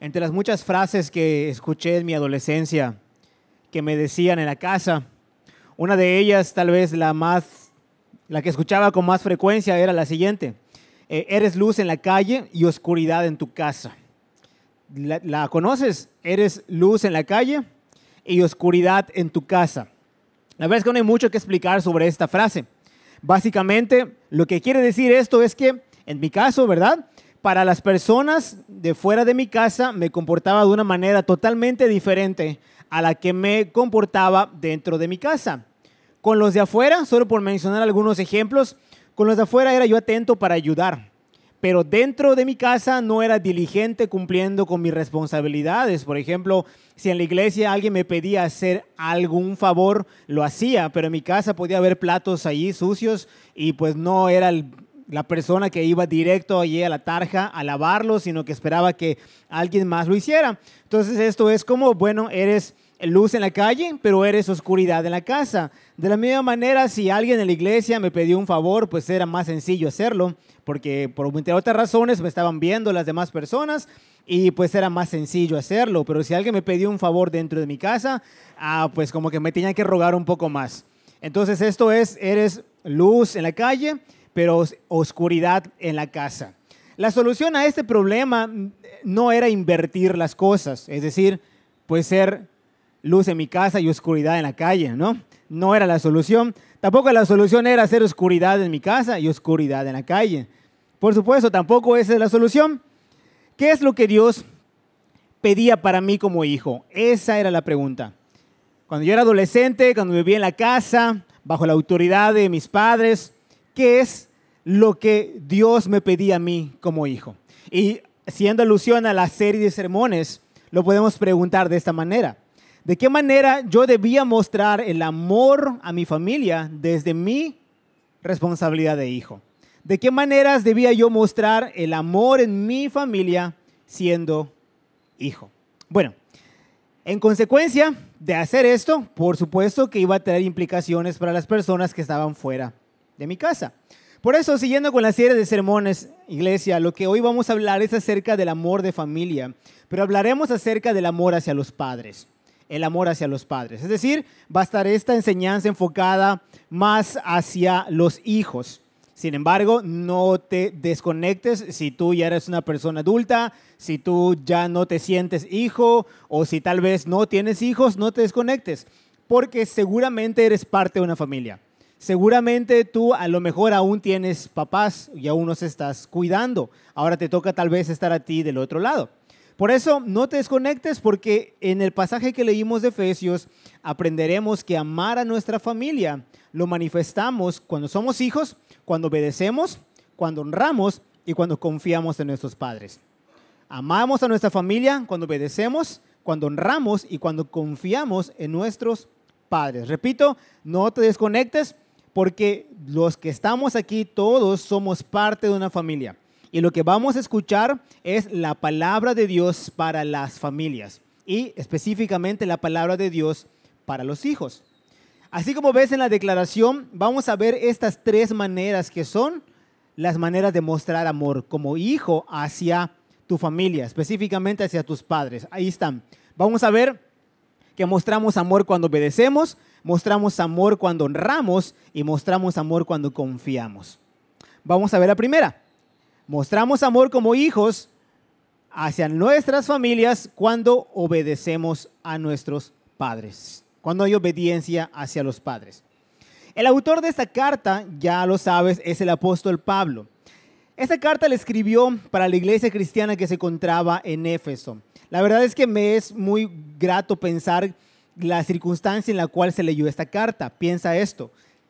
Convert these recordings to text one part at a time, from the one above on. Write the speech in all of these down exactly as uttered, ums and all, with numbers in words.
Entre las muchas frases que escuché en mi adolescencia que me decían en la casa, una de ellas, tal vez la más, la que escuchaba con más frecuencia, era la siguiente: eh, eres luz en la calle y oscuridad en tu casa. ¿La, la conoces? Eres luz en la calle y oscuridad en tu casa. La verdad es que no hay mucho que explicar sobre esta frase. Básicamente, lo que quiere decir esto es que, en mi caso, ¿verdad?, para las personas de fuera de mi casa me comportaba de una manera totalmente diferente a la que me comportaba dentro de mi casa. Con los de afuera, solo por mencionar algunos ejemplos, con los de afuera era yo atento para ayudar, pero dentro de mi casa no era diligente cumpliendo con mis responsabilidades. Por ejemplo, si en la iglesia alguien me pedía hacer algún favor, lo hacía, pero en mi casa podía haber platos allí sucios y pues no era el la persona que iba directo allí a la tarja a lavarlo, sino que esperaba que alguien más lo hiciera. Entonces esto es como, bueno, eres luz en la calle, pero eres oscuridad en la casa. De la misma manera, si alguien en la iglesia me pidió un favor, pues era más sencillo hacerlo, porque por entre otras razones me estaban viendo las demás personas y pues era más sencillo hacerlo. Pero si alguien me pidió un favor dentro de mi casa, ah, pues como que me tenía que rogar un poco más. Entonces esto es, eres luz en la calle, pero oscuridad en la casa. La solución a este problema no era invertir las cosas, es decir, pues ser luz en mi casa y oscuridad en la calle, ¿no? No era la solución. Tampoco la solución era hacer oscuridad en mi casa y oscuridad en la calle. Por supuesto, tampoco esa es la solución. ¿Qué es lo que Dios pedía para mí como hijo? Esa era la pregunta. Cuando yo era adolescente, cuando vivía en la casa, bajo la autoridad de mis padres, ¿qué es lo que Dios me pedía a mí como hijo? Y haciendo alusión a la serie de sermones, lo podemos preguntar de esta manera: ¿de qué manera yo debía mostrar el amor a mi familia desde mi responsabilidad de hijo? ¿De qué maneras debía yo mostrar el amor en mi familia siendo hijo? Bueno, en consecuencia de hacer esto, por supuesto que iba a tener implicaciones para las personas que estaban fuera de mi casa. Por eso, siguiendo con la serie de sermones, iglesia, lo que hoy vamos a hablar es acerca del amor de familia, pero hablaremos acerca del amor hacia los padres, el amor hacia los padres. Es decir, va a estar esta enseñanza enfocada más hacia los hijos. Sin embargo, no te desconectes si tú ya eres una persona adulta, si tú ya no te sientes hijo o si tal vez no tienes hijos, no te desconectes, porque seguramente eres parte de una familia. Seguramente tú a lo mejor aún tienes papás y aún los estás cuidando. Ahora te toca tal vez estar a ti del otro lado. Por eso no te desconectes, porque en el pasaje que leímos de Efesios aprenderemos que amar a nuestra familia lo manifestamos cuando somos hijos, cuando obedecemos, cuando honramos y cuando confiamos en nuestros padres. Amamos a nuestra familia cuando obedecemos, cuando honramos y cuando confiamos en nuestros padres. Repito, no te desconectes, porque los que estamos aquí todos somos parte de una familia. Y lo que vamos a escuchar es la palabra de Dios para las familias y específicamente la palabra de Dios para los hijos. Así como ves en la declaración, vamos a ver estas tres maneras que son las maneras de mostrar amor como hijo hacia tu familia, específicamente hacia tus padres. Ahí están. Vamos a ver que mostramos amor cuando obedecemos, mostramos amor cuando honramos y mostramos amor cuando confiamos. Vamos a ver la primera. Mostramos amor como hijos hacia nuestras familias cuando obedecemos a nuestros padres, cuando hay obediencia hacia los padres. El autor de esta carta, ya lo sabes, es el apóstol Pablo. Esta carta la escribió para la iglesia cristiana que se encontraba en Éfeso. La verdad es que me es muy grato pensar la circunstancia en la cual se leyó esta carta. Piensa esto: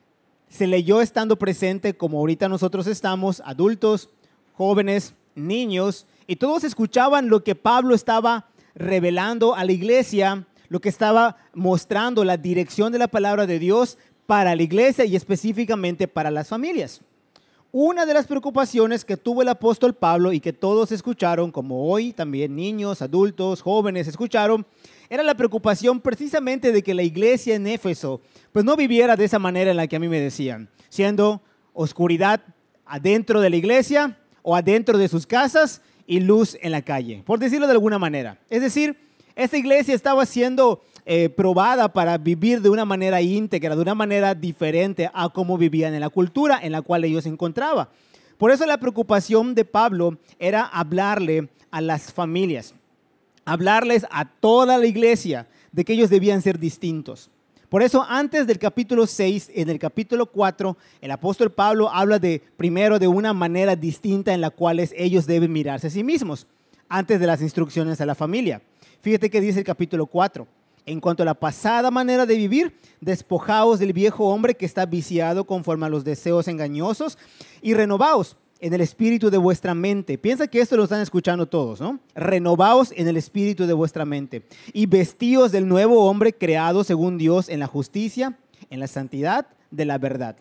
se leyó estando presente como ahorita nosotros estamos, adultos, jóvenes, niños, y todos escuchaban lo que Pablo estaba revelando a la iglesia, lo que estaba mostrando la dirección de la palabra de Dios para la iglesia y específicamente para las familias. Una de las preocupaciones que tuvo el apóstol Pablo y que todos escucharon, como hoy también niños, adultos, jóvenes escucharon, era la preocupación precisamente de que la iglesia en Éfeso pues no viviera de esa manera en la que a mí me decían, siendo oscuridad adentro de la iglesia o adentro de sus casas y luz en la calle, por decirlo de alguna manera. Es decir, esta iglesia estaba siendo eh, probada para vivir de una manera íntegra, de una manera diferente a cómo vivían en la cultura en la cual ellos se encontraban. Por eso la preocupación de Pablo era hablarle a las familias, hablarles a toda la iglesia de que ellos debían ser distintos. Por eso antes del capítulo seis, en el capítulo cuatro, el apóstol Pablo habla de primero de una manera distinta en la cual ellos deben mirarse a sí mismos, antes de las instrucciones a la familia. Fíjate que dice el capítulo cuatro. En cuanto a la pasada manera de vivir, despojaos del viejo hombre que está viciado conforme a los deseos engañosos y renovaos en el espíritu de vuestra mente. Piensa que esto lo están escuchando todos, ¿no? Renovaos en el espíritu de vuestra mente y vestíos del nuevo hombre creado según Dios en la justicia, en la santidad de la verdad.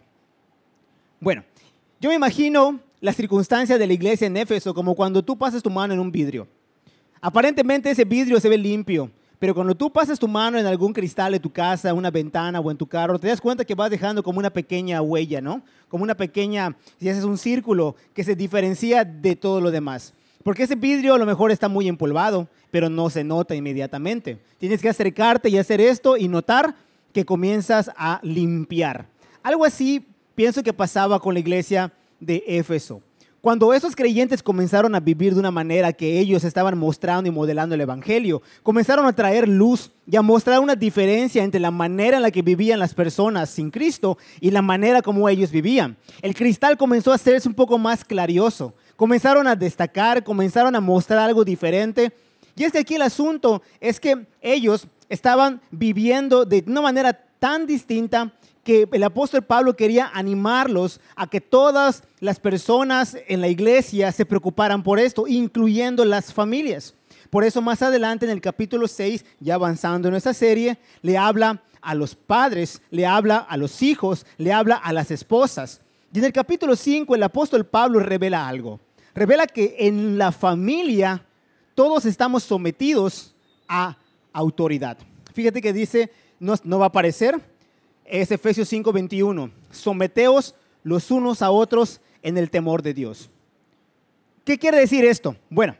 Bueno, yo me imagino la circunstancia de la iglesia en Éfeso como cuando tú pasas tu mano en un vidrio. Aparentemente ese vidrio se ve limpio, pero cuando tú pasas tu mano en algún cristal de tu casa, una ventana o en tu carro, te das cuenta que vas dejando como una pequeña huella, ¿no? Como una pequeña, si haces un círculo que se diferencia de todo lo demás. Porque ese vidrio a lo mejor está muy empolvado, pero no se nota inmediatamente. Tienes que acercarte y hacer esto y notar que comienzas a limpiar. Algo así pienso que pasaba con la iglesia de Éfeso. Cuando esos creyentes comenzaron a vivir de una manera que ellos estaban mostrando y modelando el evangelio, comenzaron a traer luz y a mostrar una diferencia entre la manera en la que vivían las personas sin Cristo y la manera como ellos vivían. El cristal comenzó a hacerse un poco más clarioso. Comenzaron a destacar, comenzaron a mostrar algo diferente. Y es que aquí el asunto es que ellos estaban viviendo de una manera tan distinta que el apóstol Pablo quería animarlos a que todas las personas en la iglesia se preocuparan por esto, incluyendo las familias. Por eso más adelante en el capítulo seis, ya avanzando en esta serie, le habla a los padres, le habla a los hijos, le habla a las esposas. Y en el capítulo cinco el apóstol Pablo revela algo. Revela que en la familia todos estamos sometidos a autoridad. Fíjate que dice, no, no va a aparecer, es Efesios cinco veintiuno. Someteos los unos a otros en el temor de Dios. ¿Qué quiere decir esto? Bueno,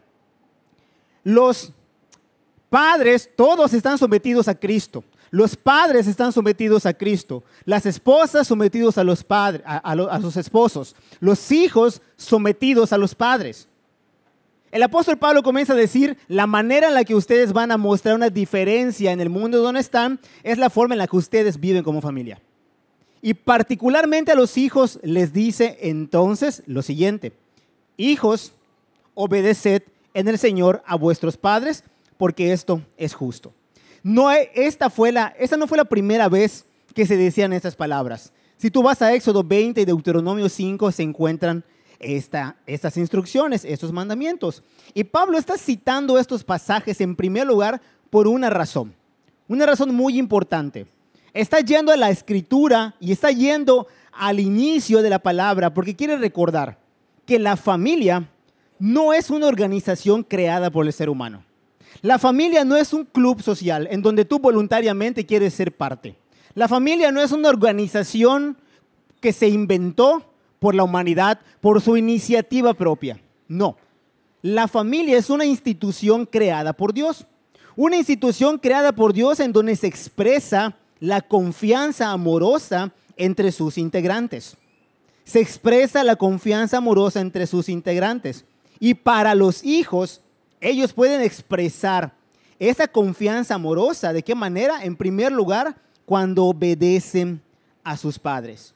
los padres todos están sometidos a Cristo. Los padres están sometidos a Cristo. Las esposas sometidos a los padres, a, a, a sus esposos. Los hijos sometidos a los padres. El apóstol Pablo comienza a decir, la manera en la que ustedes van a mostrar una diferencia en el mundo donde están es la forma en la que ustedes viven como familia. Y particularmente a los hijos les dice entonces lo siguiente: hijos, obedeced en el Señor a vuestros padres, porque esto es justo. No, esta, fue la, esta no fue la primera vez que se decían estas palabras. Si tú vas a Éxodo veinte y Deuteronomio cinco, se encuentran Esta, estas instrucciones, estos mandamientos. Y Pablo está citando estos pasajes en primer lugar por una razón, una razón muy importante. Está yendo a la escritura y está yendo al inicio de la palabra porque quiere recordar que la familia no es una organización creada por el ser humano. La familia no es un club social en donde tú voluntariamente quieres ser parte. La familia no es una organización que se inventó por la humanidad, por su iniciativa propia. No, la familia es una institución creada por Dios. Una institución creada por Dios en donde se expresa la confianza amorosa entre sus integrantes. Se expresa la confianza amorosa entre sus integrantes. Y para los hijos, ellos pueden expresar esa confianza amorosa. ¿De qué manera? En primer lugar, cuando obedecen a sus padres.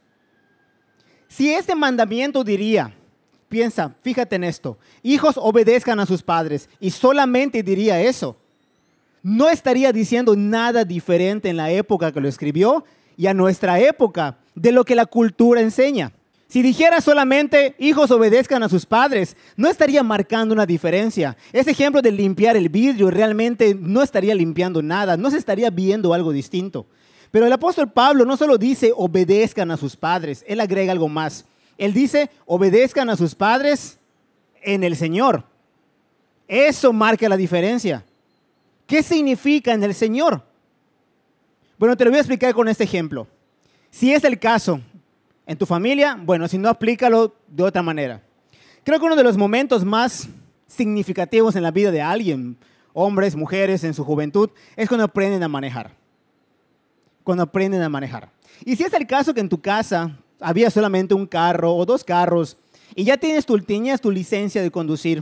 Si este mandamiento diría, piensa, fíjate en esto, hijos obedezcan a sus padres, y solamente diría eso, no estaría diciendo nada diferente en la época que lo escribió y a nuestra época de lo que la cultura enseña. Si dijera solamente hijos obedezcan a sus padres, no estaría marcando una diferencia. Ese ejemplo de limpiar el vidrio realmente no estaría limpiando nada, no se estaría viendo algo distinto. Pero el apóstol Pablo no solo dice obedezcan a sus padres, él agrega algo más. Él dice obedezcan a sus padres en el Señor. Eso marca la diferencia. ¿Qué significa en el Señor? Bueno, te lo voy a explicar con este ejemplo. Si es el caso en tu familia, bueno, si no, aplícalo de otra manera. Creo que uno de los momentos más significativos en la vida de alguien, hombres, mujeres, en su juventud, es cuando aprenden a manejar. Cuando aprenden a manejar. Y si es el caso que en tu casa había solamente un carro o dos carros y ya tienes tu, tenías tu licencia de conducir,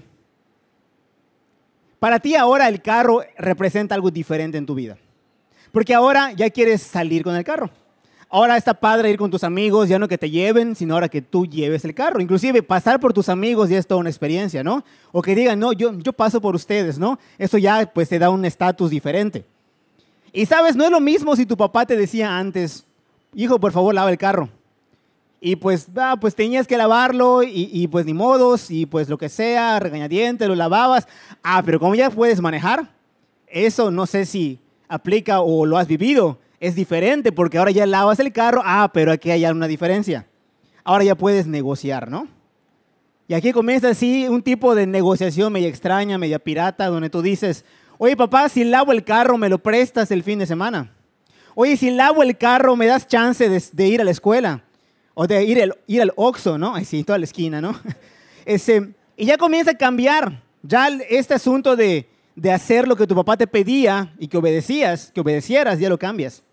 para ti ahora el carro representa algo diferente en tu vida. Porque ahora ya quieres salir con el carro. Ahora está padre ir con tus amigos, ya no que te lleven, sino ahora que tú lleves el carro. Inclusive pasar por tus amigos ya es toda una experiencia, ¿no? O que digan, no, yo, yo paso por ustedes, ¿no? Eso ya pues te da un estatus diferente. Y sabes, no es lo mismo si tu papá te decía antes, hijo, por favor, lava el carro. Y pues, ah, pues tenías que lavarlo y, y pues ni modos, y pues lo que sea, regañadientes, lo lavabas. Ah, pero como ya puedes manejar, eso no sé si aplica o lo has vivido. Es diferente porque ahora ya lavas el carro, ah, pero aquí hay una diferencia. Ahora ya puedes negociar, ¿no? Y aquí comienza así un tipo de negociación media extraña, media pirata, donde tú dices, oye papá, si lavo el carro, ¿me lo prestas el fin de semana? Oye, si lavo el carro, ¿me das chance de, de ir a la escuela? O de ir, el, ir al Oxxo, ¿no? Así, toda la esquina, ¿no? Ese, y ya comienza a cambiar. Ya este asunto de, de hacer lo que tu papá te pedía y que obedecías, que obedecieras, ya lo cambias.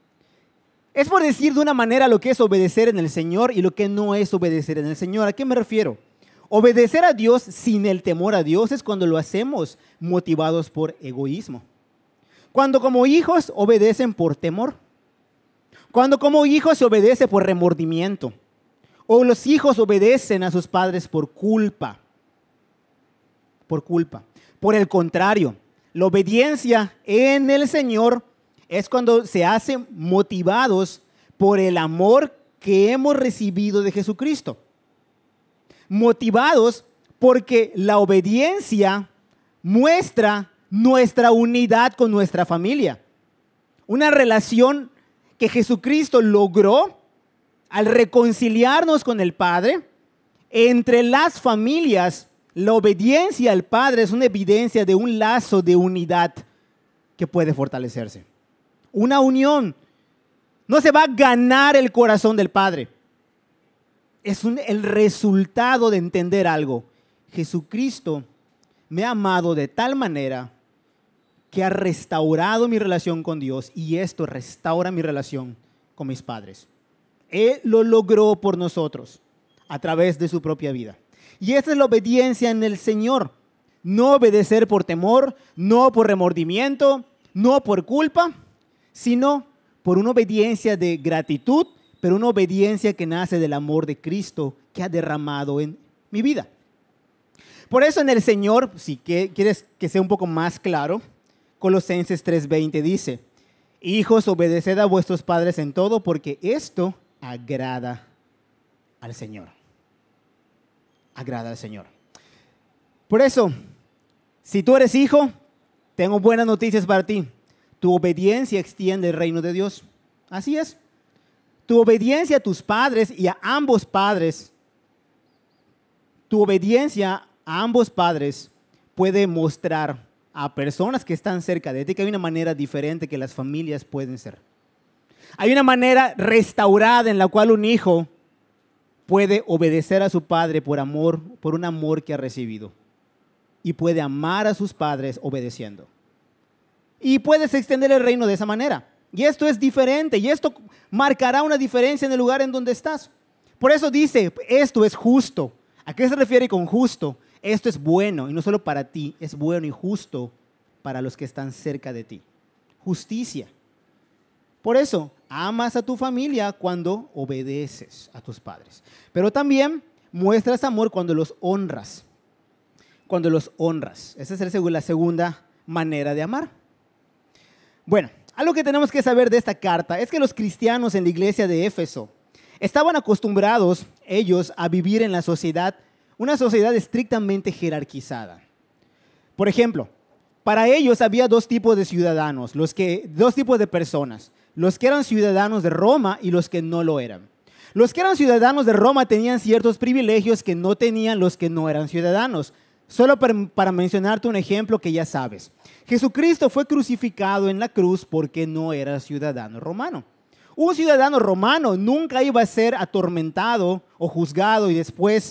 Es por decir de una manera lo que es obedecer en el Señor y lo que no es obedecer en el Señor. ¿A qué me refiero? Obedecer a Dios sin el temor a Dios es cuando lo hacemos motivados por egoísmo. Cuando como hijos obedecen por temor. Cuando como hijos se obedece por remordimiento. O los hijos obedecen a sus padres por culpa. Por culpa. Por el contrario, la obediencia en el Señor es cuando se hace motivados por el amor que hemos recibido de Jesucristo. Motivados porque la obediencia muestra nuestra unidad con nuestra familia. Una relación que Jesucristo logró al reconciliarnos con el Padre. Entre las familias, la obediencia al Padre es una evidencia de un lazo de unidad que puede fortalecerse. Una unión. No se va a ganar el corazón del Padre. Es un, el resultado de entender algo. Jesucristo me ha amado de tal manera que ha restaurado mi relación con Dios y esto restaura mi relación con mis padres. Él lo logró por nosotros a través de su propia vida. Y esa es la obediencia en el Señor. No obedecer por temor, no por remordimiento, no por culpa, sino por una obediencia de gratitud, pero una obediencia que nace del amor de Cristo que ha derramado en mi vida. Por eso en el Señor, si quieres que sea un poco más claro, Colosenses tres veinte dice, hijos, obedeced a vuestros padres en todo, porque esto agrada al Señor. Agrada al Señor. Por eso, si tú eres hijo, tengo buenas noticias para ti. Tu obediencia extiende el reino de Dios. Así es. Tu obediencia a tus padres y a ambos padres, tu obediencia a ambos padres puede mostrar a personas que están cerca de ti que hay una manera diferente que las familias pueden ser. Hay una manera restaurada en la cual un hijo puede obedecer a su padre por amor, por un amor que ha recibido. Y puede amar a sus padres obedeciendo. Y puedes extender el reino de esa manera. Y esto es diferente. Y esto marcará una diferencia en el lugar en donde estás. Por eso dice, esto es justo. ¿A qué se refiere con justo? Esto es bueno. Y no solo para ti, es bueno y justo para los que están cerca de ti. Justicia. Por eso, amas a tu familia cuando obedeces a tus padres. Pero también muestras amor cuando los honras. Cuando los honras. Esa es la segunda manera de amar. Bueno, algo que tenemos que saber de esta carta es que los cristianos en la iglesia de Éfeso estaban acostumbrados ellos a vivir en la sociedad, una sociedad estrictamente jerarquizada. Por ejemplo, para ellos había dos tipos de ciudadanos, los que, dos tipos de personas, los que eran ciudadanos de Roma y los que no lo eran. Los que eran ciudadanos de Roma tenían ciertos privilegios que no tenían los que no eran ciudadanos. Solo para, para mencionarte un ejemplo que ya sabes. Jesucristo fue crucificado en la cruz porque no era ciudadano romano. Un ciudadano romano nunca iba a ser atormentado o juzgado y después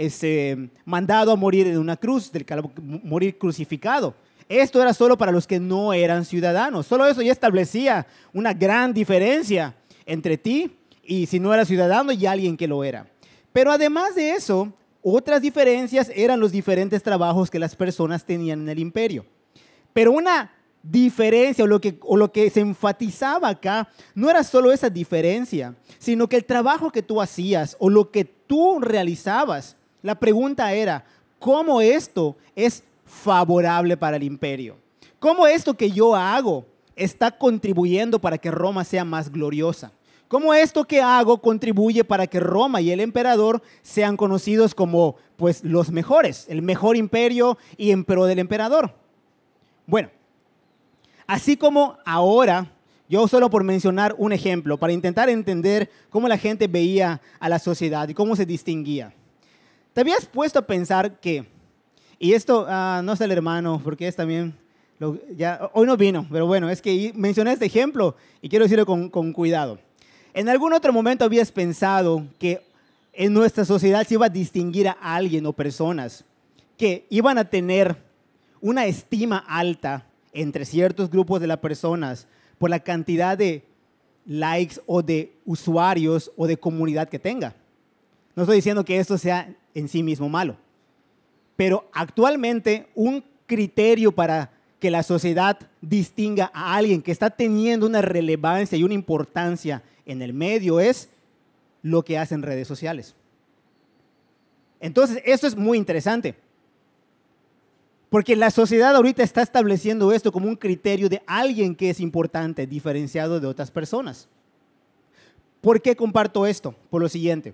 este, mandado a morir en una cruz, del morir crucificado. Esto era solo para los que no eran ciudadanos. Solo eso ya establecía una gran diferencia entre ti y si no eras ciudadano y alguien que lo era. Pero además de eso, otras diferencias eran los diferentes trabajos que las personas tenían en el imperio. Pero una diferencia o lo que, o lo que se enfatizaba acá no era solo esa diferencia, sino que el trabajo que tú hacías o lo que tú realizabas, la pregunta era, ¿cómo esto es favorable para el imperio? ¿Cómo esto que yo hago está contribuyendo para que Roma sea más gloriosa? ¿Cómo esto que hago contribuye para que Roma y el emperador sean conocidos como pues, los mejores, el mejor imperio y en pro del emperador? Bueno, así como ahora, yo solo por mencionar un ejemplo, para intentar entender cómo la gente veía a la sociedad y cómo se distinguía. ¿Te habías puesto a pensar que, y esto uh, no es el hermano, porque es también, lo, ya, hoy no vino, pero bueno, es que mencioné este ejemplo y quiero decirlo con, con cuidado. ¿En algún otro momento habías pensado que en nuestra sociedad se iba a distinguir a alguien o personas que iban a tener una estima alta entre ciertos grupos de las personas por la cantidad de likes o de usuarios o de comunidad que tenga? No estoy diciendo que esto sea en sí mismo malo, pero actualmente un criterio para que la sociedad distinga a alguien que está teniendo una relevancia y una importancia en el medio es lo que hacen redes sociales. Entonces, esto es muy interesante, porque la sociedad ahorita está estableciendo esto como un criterio de alguien que es importante, diferenciado de otras personas. ¿Por qué comparto esto? Por lo siguiente.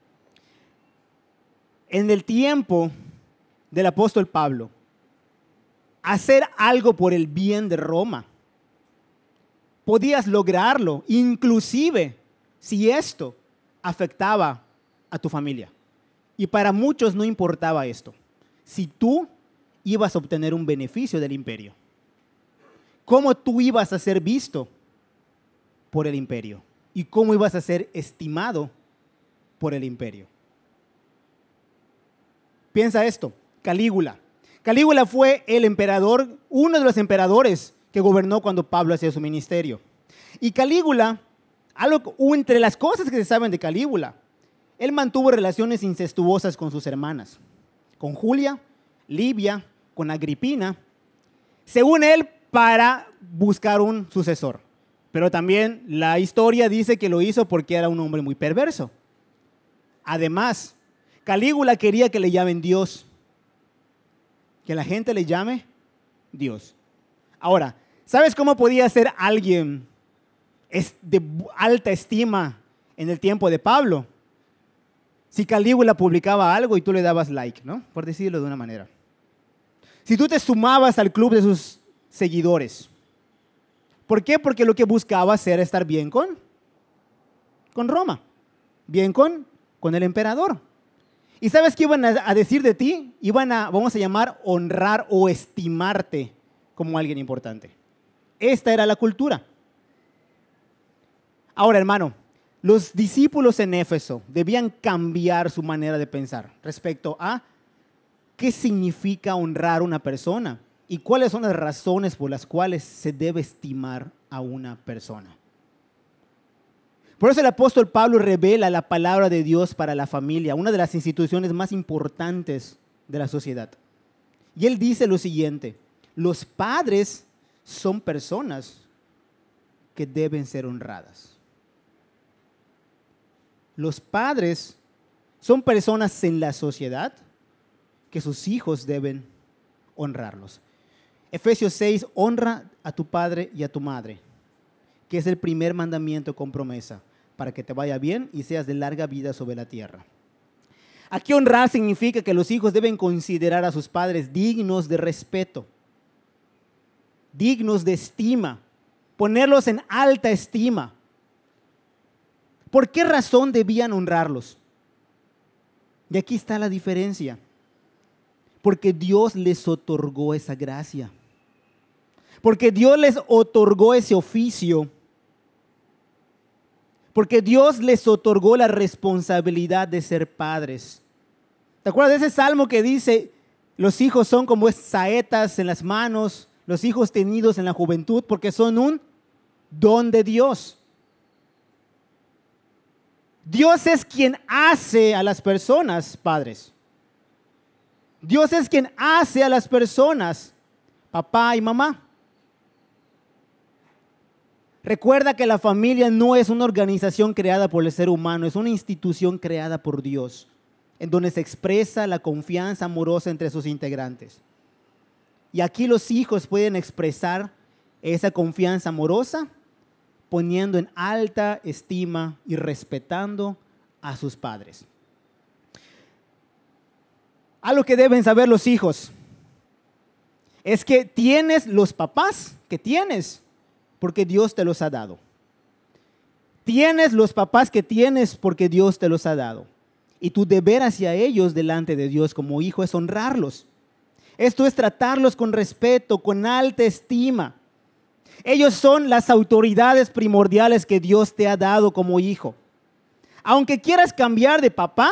En el tiempo del apóstol Pablo, hacer algo por el bien de Roma, podías lograrlo, inclusive si esto afectaba a tu familia. Y para muchos no importaba esto. Si tú ibas a obtener un beneficio del imperio, ¿cómo tú ibas a ser visto por el imperio? ¿Y cómo ibas a ser estimado por el imperio? Piensa esto, Calígula. Calígula fue el emperador, uno de los emperadores que gobernó cuando Pablo hacía su ministerio. Y Calígula, algo, entre las cosas que se saben de Calígula, él mantuvo relaciones incestuosas con sus hermanas, con Julia, Livia, con Agripina, según él, para buscar un sucesor. Pero también la historia dice que lo hizo porque era un hombre muy perverso. Además, Calígula quería que le llamen Dios, que la gente le llame Dios. Ahora, ¿sabes cómo podía ser alguien de alta estima en el tiempo de Pablo? Si Calígula publicaba algo y tú le dabas like, ¿no? Por decirlo de una manera. Si tú te sumabas al club de sus seguidores. ¿Por qué? Porque lo que buscaba era estar bien con, con Roma, bien con, con el emperador. ¿Y sabes qué iban a decir de ti? Iban a, vamos a llamar, honrar o estimarte como alguien importante. Esta era la cultura. Ahora, hermano, los discípulos en Éfeso debían cambiar su manera de pensar respecto a qué significa honrar a una persona y cuáles son las razones por las cuales se debe estimar a una persona. Por eso el apóstol Pablo revela la palabra de Dios para la familia, una de las instituciones más importantes de la sociedad. Y él dice lo siguiente: los padres son personas que deben ser honradas. Los padres son personas en la sociedad que sus hijos deben honrarlos. Efesios seis, honra a tu padre y a tu madre, que es el primer mandamiento con promesa, para que te vaya bien y seas de larga vida sobre la tierra. Aquí honrar significa que los hijos deben considerar a sus padres dignos de respeto, dignos de estima, ponerlos en alta estima. ¿Por qué razón debían honrarlos? Y aquí está la diferencia. Porque Dios les otorgó esa gracia. Porque Dios les otorgó ese oficio. Porque Dios les otorgó la responsabilidad de ser padres. ¿Te acuerdas de ese salmo que dice, los hijos son como saetas en las manos, los hijos tenidos en la juventud, porque son un don de Dios? Dios es quien hace a las personas, padres. Dios es quien hace a las personas, papá y mamá. Recuerda que la familia no es una organización creada por el ser humano, es una institución creada por Dios, en donde se expresa la confianza amorosa entre sus integrantes. Y aquí los hijos pueden expresar esa confianza amorosa poniendo en alta estima y respetando a sus padres. Algo que deben saber los hijos es que tienes los papás que tienes porque Dios te los ha dado. Tienes los papás que tienes porque Dios te los ha dado. Y tu deber hacia ellos delante de Dios como hijo es honrarlos. Esto es tratarlos con respeto, con alta estima. Ellos son las autoridades primordiales que Dios te ha dado como hijo. Aunque quieras cambiar de papá,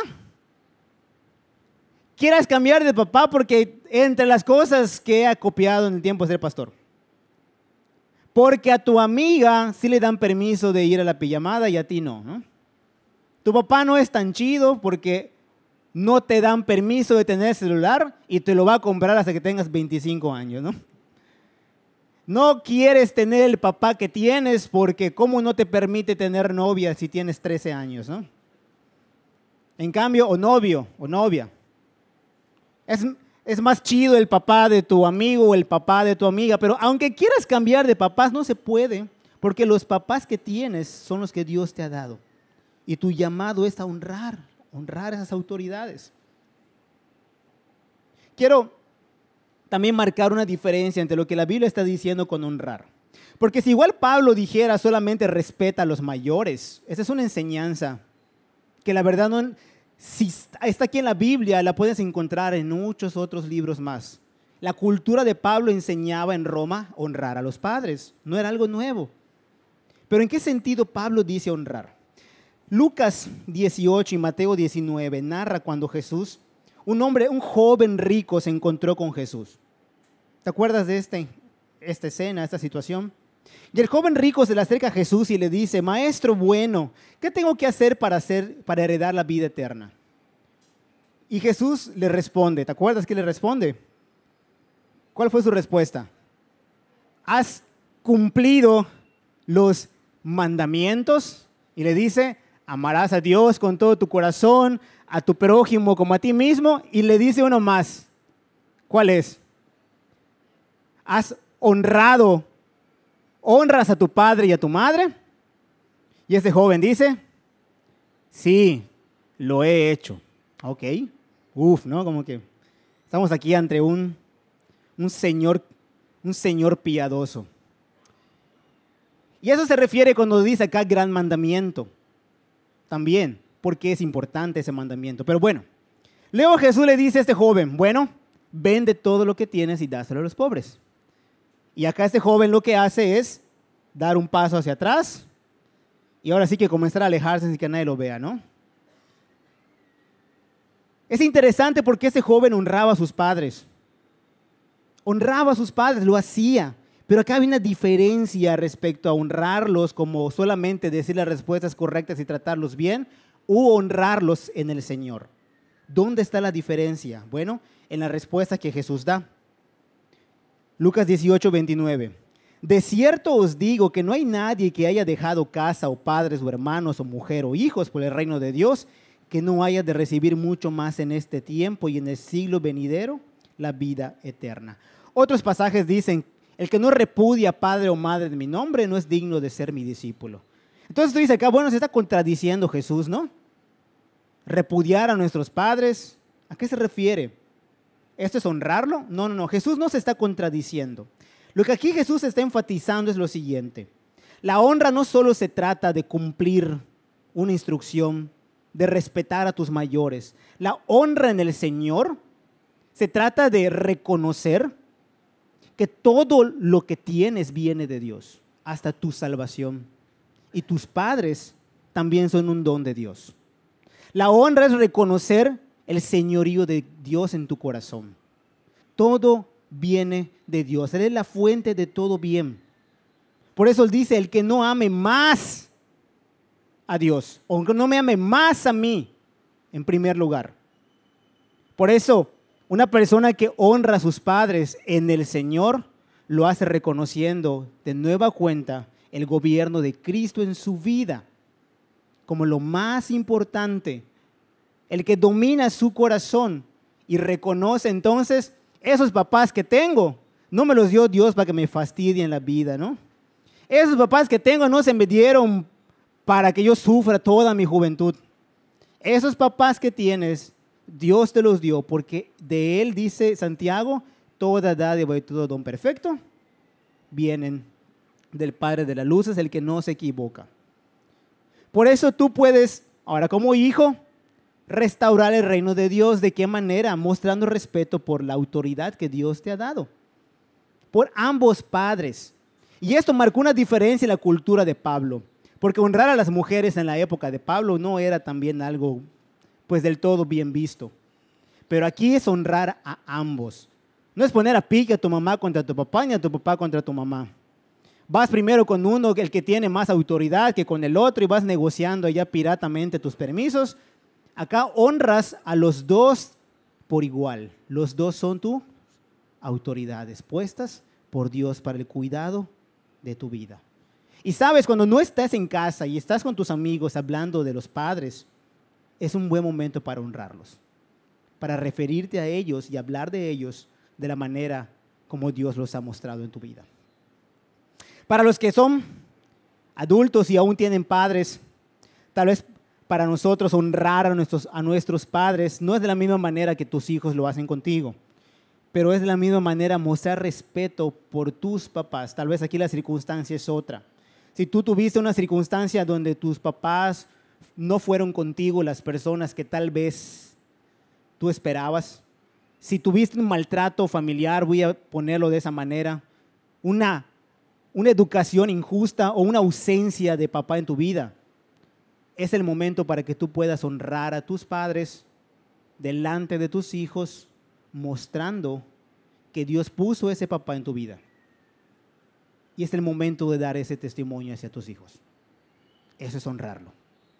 quieras cambiar de papá porque entre las cosas que he acopiado en el tiempo de ser pastor, porque a tu amiga sí le dan permiso de ir a la pijamada y a ti no, ¿no? Tu papá no es tan chido porque no te dan permiso de tener celular y te lo va a comprar hasta que tengas veinticinco años, ¿no? No quieres tener el papá que tienes porque ¿cómo no te permite tener novia si tienes trece años, ¿no? En cambio, o novio o novia. Es, es más chido el papá de tu amigo o el papá de tu amiga, pero aunque quieras cambiar de papás, no se puede, porque los papás que tienes son los que Dios te ha dado. Y tu llamado es a honrar, honrar a esas autoridades. Quiero también marcar una diferencia entre lo que la Biblia está diciendo con honrar. Porque si igual Pablo dijera solamente respeta a los mayores, esa es una enseñanza que la verdad no, si está aquí en la Biblia, la puedes encontrar en muchos otros libros más. La cultura de Pablo enseñaba en Roma honrar a los padres, no era algo nuevo. Pero ¿en qué sentido Pablo dice honrar? Lucas dieciocho y Mateo diecinueve narra cuando Jesús, un hombre, un joven rico se encontró con Jesús. ¿Te acuerdas de este, esta escena, esta situación? Y el joven rico se le acerca a Jesús y le dice, maestro bueno, ¿qué tengo que hacer para, hacer para heredar la vida eterna? Y Jesús le responde, ¿te acuerdas qué le responde? ¿Cuál fue su respuesta? ¿Has cumplido los mandamientos? Y le dice, amarás a Dios con todo tu corazón, a tu prójimo como a ti mismo. Y le dice uno más, ¿cuál es? ¿Has honrado, honras a tu padre y a tu madre? Y ese joven dice, sí, lo he hecho. Ok, uf, ¿no? Como que estamos aquí ante un, un señor, un señor piadoso. Y eso se refiere cuando dice acá gran mandamiento. También, porque es importante ese mandamiento. Pero bueno, luego Jesús le dice a este joven, bueno, vende todo lo que tienes y dáselo a los pobres. Y acá este joven lo que hace es dar un paso hacia atrás y ahora sí que comenzar a alejarse sin que nadie lo vea, ¿no? Es interesante porque ese joven honraba a sus padres. Honraba a sus padres, lo hacía. Pero acá hay una diferencia respecto a honrarlos como solamente decir las respuestas correctas y tratarlos bien, u honrarlos en el Señor. ¿Dónde está la diferencia? Bueno, en la respuesta que Jesús da. Lucas dieciocho, veintinueve. De cierto os digo que no hay nadie que haya dejado casa o padres o hermanos o mujer o hijos por el reino de Dios que no haya de recibir mucho más en este tiempo y en el siglo venidero la vida eterna. Otros pasajes dicen, el que no repudia padre o madre de mi nombre no es digno de ser mi discípulo. Entonces tú dices acá, bueno, se está contradiciendo Jesús, ¿no? Repudiar a nuestros padres, ¿a qué se refiere? ¿Esto es honrarlo? No, no, no, Jesús no se está contradiciendo. Lo que aquí Jesús está enfatizando es lo siguiente. La honra no solo se trata de cumplir una instrucción, de respetar a tus mayores. La honra en el Señor se trata de reconocer que todo lo que tienes viene de Dios, hasta tu salvación. Y tus padres también son un don de Dios. La honra es reconocer el señorío de Dios en tu corazón. Todo viene de Dios. Él es la fuente de todo bien. Por eso Él dice, el que no ame más a Dios, o que no me ame más a mí, en primer lugar. Por eso, una persona que honra a sus padres en el Señor, lo hace reconociendo de nueva cuenta el gobierno de Cristo en su vida como lo más importante, el que domina su corazón y reconoce entonces esos papás que tengo, no me los dio Dios para que me fastidien la vida, ¿no? Esos papás que tengo no se me dieron para que yo sufra toda mi juventud. Esos papás que tienes, Dios te los dio porque de Él, dice Santiago, toda dádiva y todo don perfecto vienen del Padre de las luces, el que no se equivoca. Por eso tú puedes, ahora como hijo, restaurar el reino de Dios. ¿De qué manera? Mostrando respeto por la autoridad que Dios te ha dado. Por ambos padres. Y esto marcó una diferencia en la cultura de Pablo. Porque honrar a las mujeres en la época de Pablo no era también algo pues del todo bien visto. Pero aquí es honrar a ambos. No es poner a pique a tu mamá contra tu papá ni a tu papá contra tu mamá. Vas primero con uno, el que tiene más autoridad, que con el otro, y vas negociando allá piratamente tus permisos. Acá honras a los dos por igual. Los dos son tus autoridades puestas por Dios para el cuidado de tu vida. Y sabes, cuando no estás en casa y estás con tus amigos hablando de los padres, es un buen momento para honrarlos, para referirte a ellos y hablar de ellos de la manera como Dios los ha mostrado en tu vida. Para los que son adultos y aún tienen padres, tal vez para nosotros honrar a nuestros, a nuestros padres no es de la misma manera que tus hijos lo hacen contigo, pero es de la misma manera mostrar respeto por tus papás. Tal vez aquí la circunstancia es otra. Si tú tuviste una circunstancia donde tus papás no fueron contigo las personas que tal vez tú esperabas, si tuviste un maltrato familiar, voy a ponerlo de esa manera, una una educación injusta o una ausencia de papá en tu vida, es el momento para que tú puedas honrar a tus padres delante de tus hijos, mostrando que Dios puso ese papá en tu vida. Y es el momento de dar ese testimonio hacia tus hijos. Eso es honrarlo.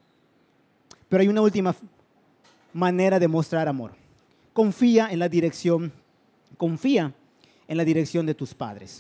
Pero hay una última manera de mostrar amor. Confía en la dirección, confía en la dirección de tus padres.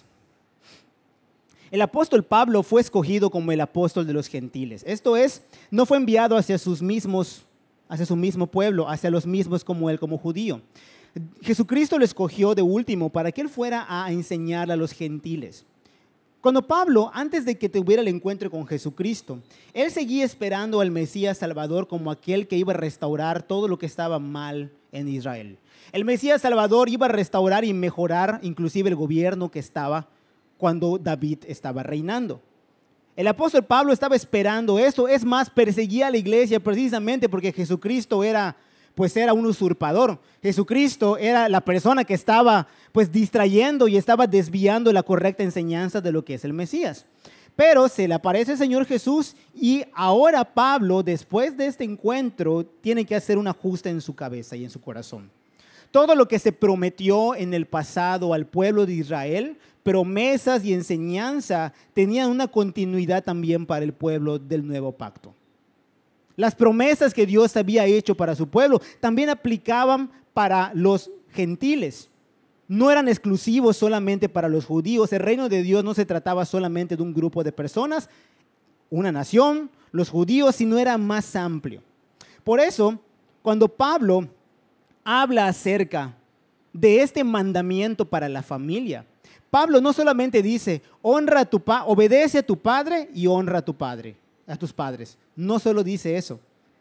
El apóstol Pablo fue escogido como el apóstol de los gentiles. Esto es, no fue enviado hacia sus mismos, hacia su mismo pueblo, hacia los mismos como él, como judío. Jesucristo lo escogió de último para que él fuera a enseñar a los gentiles. Cuando Pablo, antes de que tuviera el encuentro con Jesucristo, él seguía esperando al Mesías Salvador como aquel que iba a restaurar todo lo que estaba mal en Israel. El Mesías Salvador iba a restaurar y mejorar inclusive el gobierno que estaba cuando David estaba reinando. El apóstol Pablo estaba esperando esto, es más, perseguía a la iglesia precisamente porque Jesucristo era, pues era un usurpador. Jesucristo era la persona que estaba pues distrayendo y estaba desviando la correcta enseñanza de lo que es el Mesías. Pero se le aparece el Señor Jesús y ahora Pablo, después de este encuentro, tiene que hacer un ajuste en su cabeza y en su corazón. Todo lo que se prometió en el pasado al pueblo de Israel, promesas y enseñanza, tenían una continuidad también para el pueblo del nuevo pacto. Las promesas que Dios había hecho para su pueblo también aplicaban para los gentiles. No eran exclusivos solamente para los judíos. El reino de Dios no se trataba solamente de un grupo de personas, una nación, los judíos, sino era más amplio. Por eso, cuando Pablo habla acerca de este mandamiento para la familia, Pablo no solamente dice, honra a tu pa- obedece a tu padre y honra a tu padre, a tus padres. No solo dice eso.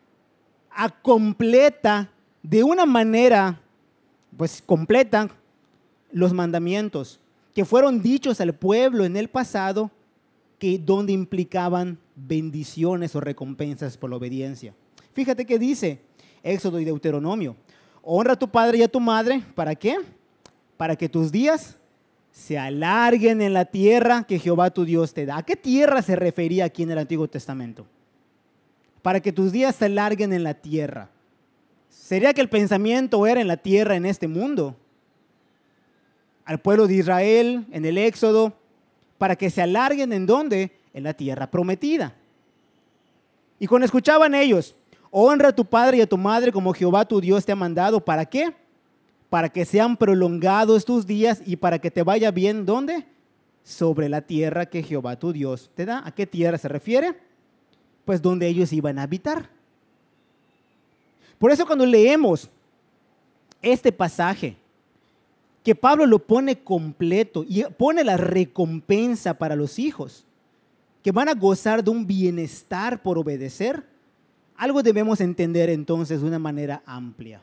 A completa de una manera, pues completa, los mandamientos que fueron dichos al pueblo en el pasado, que donde implicaban bendiciones o recompensas por la obediencia. Fíjate que dice Éxodo y Deuteronomio, honra a tu padre y a tu madre, ¿para qué? Para que tus días se alarguen en la tierra que Jehová tu Dios te da. ¿A qué tierra se refería aquí en el Antiguo Testamento? Para que tus días se alarguen en la tierra. ¿Sería que el pensamiento era en la tierra, en este mundo? Al pueblo de Israel, en el Éxodo, para que se alarguen ¿en dónde? En la tierra prometida. Y cuando escuchaban ellos, honra a tu padre y a tu madre como Jehová tu Dios te ha mandado. ¿Para qué? Para que sean prolongados tus días y para que te vaya bien, ¿dónde? Sobre la tierra que Jehová tu Dios te da. ¿A qué tierra se refiere? Pues donde ellos iban a habitar. Por eso cuando leemos este pasaje, que Pablo lo pone completo y pone la recompensa para los hijos, que van a gozar de un bienestar por obedecer, algo debemos entender entonces de una manera amplia.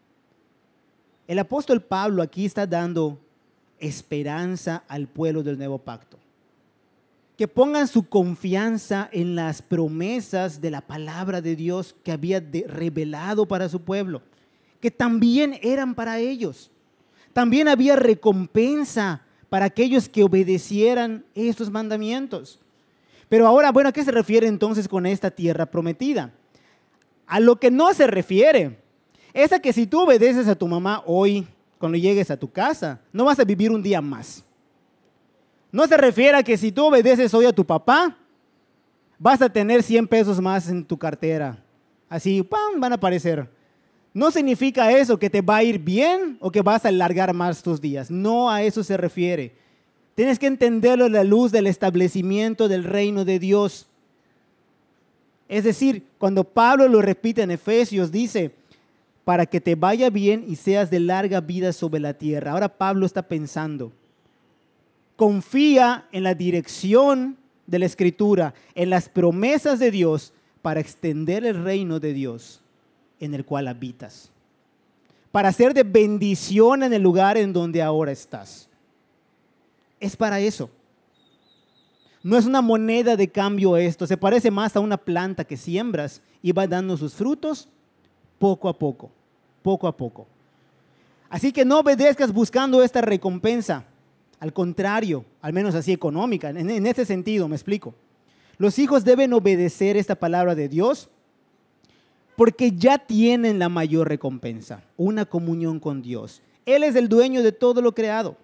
El apóstol Pablo aquí está dando esperanza al pueblo del nuevo pacto. Que pongan su confianza en las promesas de la palabra de Dios que había de, revelado para su pueblo, que también eran para ellos. También había recompensa para aquellos que obedecieran estos mandamientos. Pero ahora, bueno, ¿a qué se refiere entonces con esta tierra prometida? A lo que no se refiere es a que si tú obedeces a tu mamá hoy, cuando llegues a tu casa, no vas a vivir un día más. No se refiere a que si tú obedeces hoy a tu papá, vas a tener cien pesos más en tu cartera. Así, ¡pam!, van a aparecer. No significa eso que te va a ir bien o que vas a alargar más tus días. No a eso se refiere. Tienes que entenderlo a la luz del establecimiento del reino de Dios. Es decir, cuando Pablo lo repite en Efesios, dice, para que te vaya bien y seas de larga vida sobre la tierra. Ahora Pablo está pensando, confía en la dirección de la Escritura, en las promesas de Dios para extender el reino de Dios en el cual habitas, para ser de bendición en el lugar en donde ahora estás. Es para eso. No es una moneda de cambio esto, se parece más a una planta que siembras y va dando sus frutos poco a poco, poco a poco. Así que no obedezcas buscando esta recompensa. Al contrario, al menos así económica. En, en este sentido, me explico. Los hijos deben obedecer esta palabra de Dios porque ya tienen la mayor recompensa, una comunión con Dios. Él es el dueño de todo lo creado.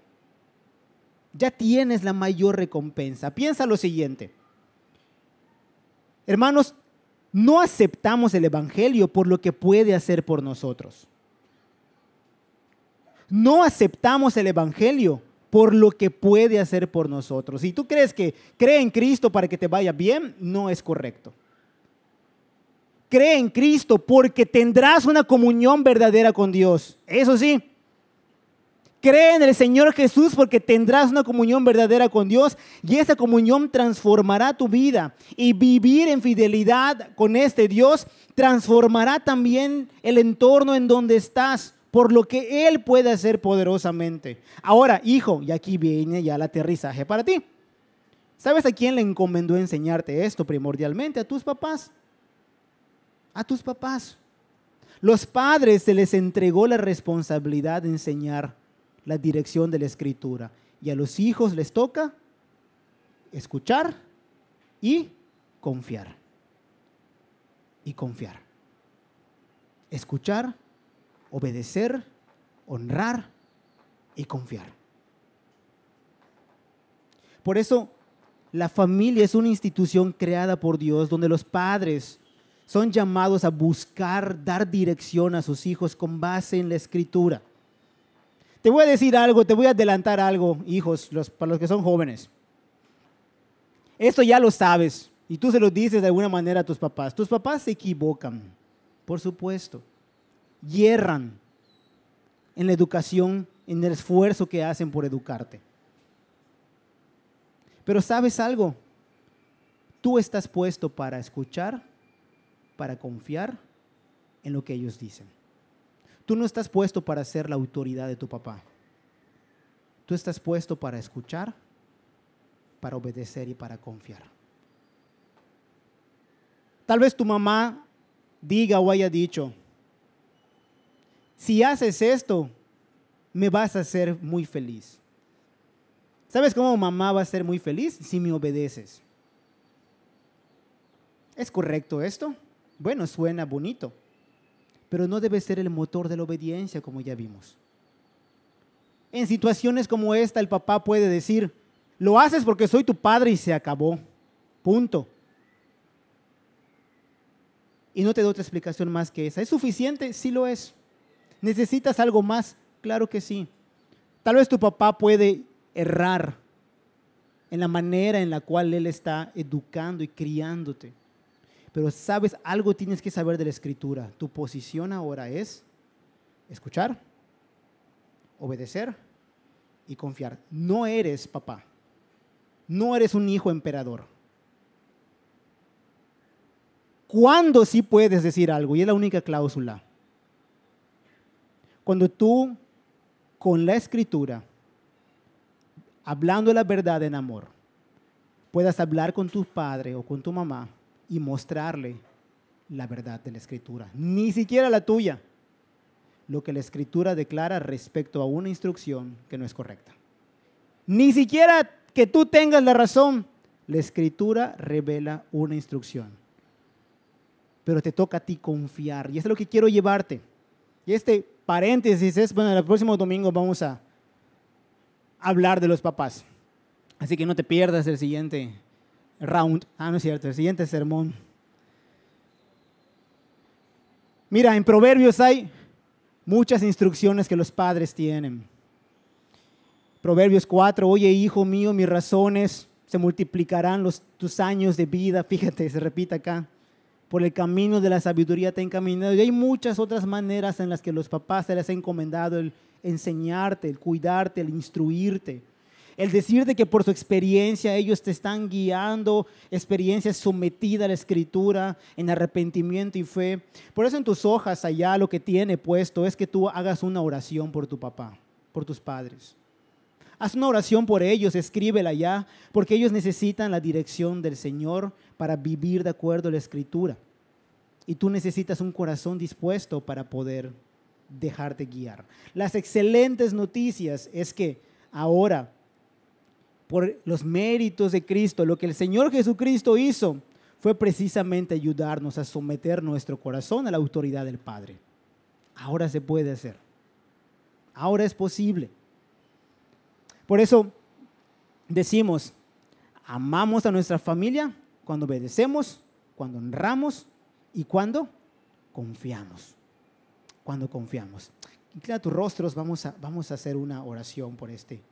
Ya tienes la mayor recompensa. Piensa lo siguiente. Hermanos, no aceptamos el Evangelio por lo que puede hacer por nosotros. No aceptamos el Evangelio por lo que puede hacer por nosotros. Si tú crees que cree en Cristo para que te vaya bien, no es correcto. Cree en Cristo porque tendrás una comunión verdadera con Dios. Eso sí. Cree en el Señor Jesús porque tendrás una comunión verdadera con Dios y esa comunión transformará tu vida. Y vivir en fidelidad con este Dios transformará también el entorno en donde estás, por lo que Él puede hacer poderosamente. Ahora, hijo, y aquí viene ya el aterrizaje para ti. ¿Sabes a quién le encomendó enseñarte esto primordialmente? A tus papás. A tus papás. Los padres se les entregó la responsabilidad de enseñar la dirección de la Escritura. Y a los hijos les toca escuchar y confiar. Y confiar. Escuchar, obedecer, honrar y confiar. Por eso, la familia es una institución creada por Dios donde los padres son llamados a buscar, dar dirección a sus hijos con base en la Escritura. Te voy a decir algo, te voy a adelantar algo, hijos, los, para los que son jóvenes. Esto ya lo sabes y tú se lo dices de alguna manera a tus papás. Tus papás se equivocan, por supuesto. Hierran en la educación, en el esfuerzo que hacen por educarte. Pero ¿sabes algo? Tú estás puesto para escuchar, para confiar en lo que ellos dicen. Tú no estás puesto para ser la autoridad de tu papá. Tú estás puesto para escuchar, para obedecer y para confiar. Tal vez tu mamá diga o haya dicho, si haces esto, me vas a hacer muy feliz. ¿Sabes cómo mamá va a ser muy feliz? Si me obedeces. ¿Es correcto esto? Bueno, suena bonito. pero no debe ser el motor de la obediencia, como ya vimos. En situaciones como esta, el papá puede decir, lo haces porque soy tu padre y se acabó, punto. Y no te doy otra explicación más que esa. ¿Es suficiente? Sí lo es. ¿Necesitas algo más? Claro que sí. Tal vez tu papá puede errar en la manera en la cual él está educando y criándote. Pero sabes, algo tienes que saber de la Escritura. Tu posición ahora es escuchar, obedecer y confiar. No eres papá. No eres un hijo emperador. ¿Cuándo sí puedes decir algo? Y es la única cláusula. Cuando tú, con la Escritura, hablando la verdad en amor, puedas hablar con tu padre o con tu mamá y mostrarle la verdad de la Escritura. Ni siquiera la tuya. Lo que la Escritura declara respecto a una instrucción que no es correcta. Ni siquiera que tú tengas la razón. La Escritura revela una instrucción. Pero te toca a ti confiar. Y eso es lo que quiero llevarte. Y este paréntesis es, bueno, el próximo domingo vamos a hablar de los papás. Así que no te pierdas el siguiente round. Ah, no es cierto, el siguiente sermón. Mira, en Proverbios hay muchas instrucciones que los padres tienen. Proverbios cuatro, oye hijo mío, mis razones, se multiplicarán los, tus años de vida. Fíjate, se repite acá. Por el camino de la sabiduría te he encaminado. Y hay muchas otras maneras en las que los papás se les ha encomendado el enseñarte, el cuidarte, el instruirte. El decirte que por su experiencia ellos te están guiando, experiencia sometida a la Escritura, en arrepentimiento y fe. Por eso en tus hojas allá lo que tiene puesto es que tú hagas una oración por tu papá, por tus padres. Haz una oración por ellos, escríbela allá, porque ellos necesitan la dirección del Señor para vivir de acuerdo a la Escritura. Y tú necesitas un corazón dispuesto para poder dejarte guiar. Las excelentes noticias es que ahora, por los méritos de Cristo, lo que el Señor Jesucristo hizo fue precisamente ayudarnos a someter nuestro corazón a la autoridad del Padre. Ahora se puede hacer. Ahora es posible. Por eso decimos, amamos a nuestra familia cuando obedecemos, cuando honramos y cuando confiamos. Cuando confiamos. Inclina tus rostros, vamos a, vamos a hacer una oración por este